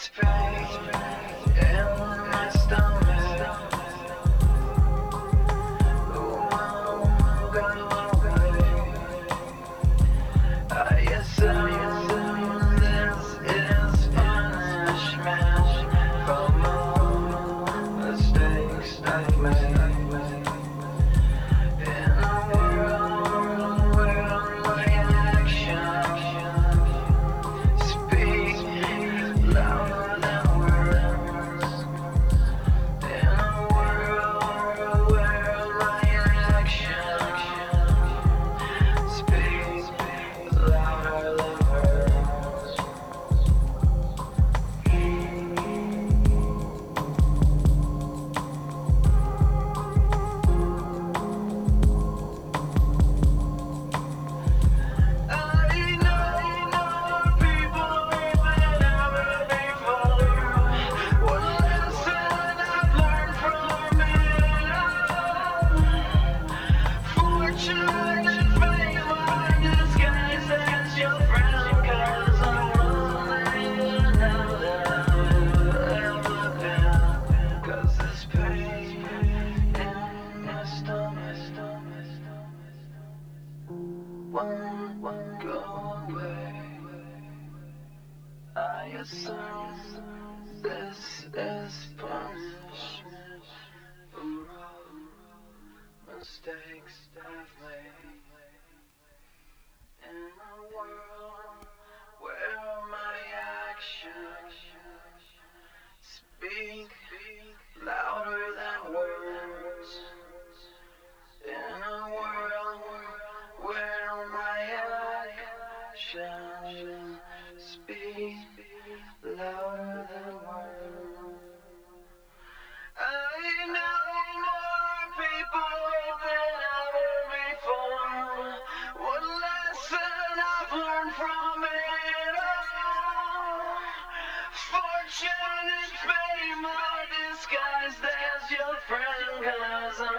Won't go away. I assume this is punishment for all mistakes I've made in a world where my actions speak louder than words. In a world where my actions speak louder than words. I know more people than ever before. What lesson I've learned from it all. Fortune and fame are disguised as your friend, 'cause I'm